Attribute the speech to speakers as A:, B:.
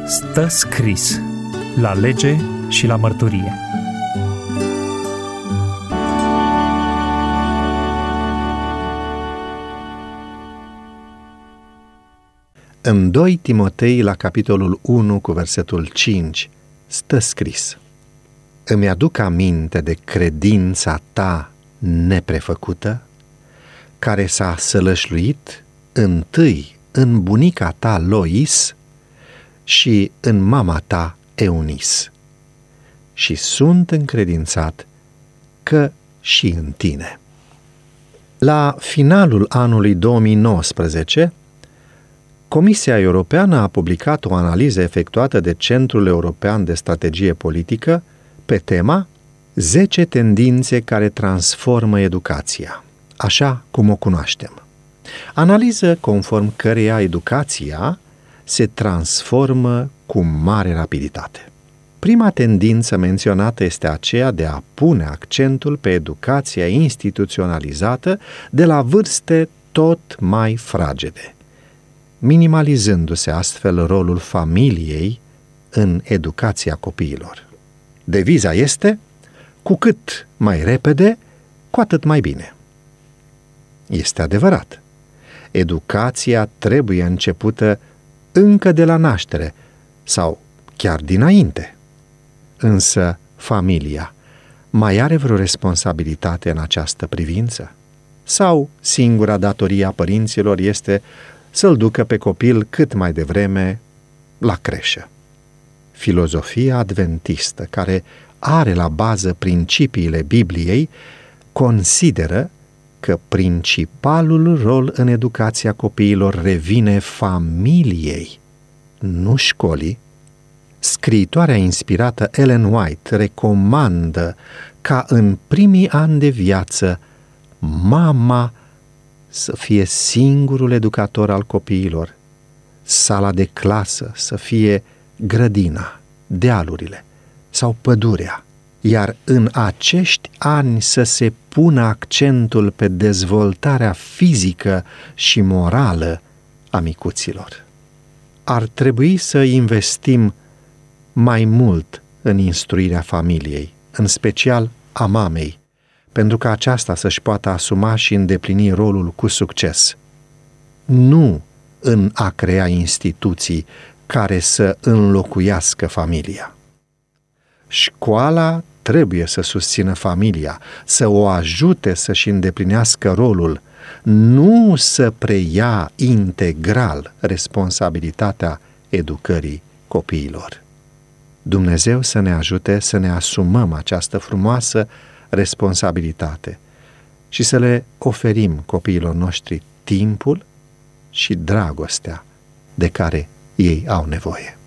A: Stă scris la lege și la mărturie.
B: În 2 Timotei, la capitolul 1, cu versetul 5, stă scris: Îmi aduc aminte de credința ta neprefăcută, care s-a sălășluit întâi în bunica ta Lois și în mama ta Eunis. Și sunt încredințat că și în tine. La finalul anului 2019, Comisia Europeană a publicat o analiză efectuată de Centrul European de Strategie Politică pe tema 10 tendințe care transformă educația, așa cum o cunoaștem. Analiză conform căreia educația se transformă cu mare rapiditate. Prima tendință menționată este aceea de a pune accentul pe educația instituționalizată de la vârste tot mai fragede, minimalizându-se astfel rolul familiei în educația copiilor. Deviza este: cu cât mai repede, cu atât mai bine. Este adevărat. Educația trebuie începută încă de la naștere sau chiar dinainte. Însă familia mai are vreo responsabilitate în această privință? Sau singura datorie a părinților este să-l ducă pe copil cât mai devreme la creșă? Filozofia adventistă, care are la bază principiile Bibliei, consideră că principalul rol în educația copiilor revine familiei, nu școlii. Scriitoarea inspirată Ellen White recomandă ca în primii ani de viață mama să fie singurul educator al copiilor, sala de clasă să fie grădina, dealurile sau pădurea, iar în acești ani să se pună accentul pe dezvoltarea fizică și morală a micuților. Ar trebui să investim mai mult în instruirea familiei, în special a mamei, pentru ca aceasta să-și poată asuma și îndeplini rolul cu succes. Nu în a crea instituții care să înlocuiască familia. Școala trebuie să susțină familia, să o ajute să-și îndeplinească rolul, nu să preia integral responsabilitatea educării copiilor. Dumnezeu să ne ajute să ne asumăm această frumoasă responsabilitate și să le oferim copiilor noștri timpul și dragostea de care ei au nevoie.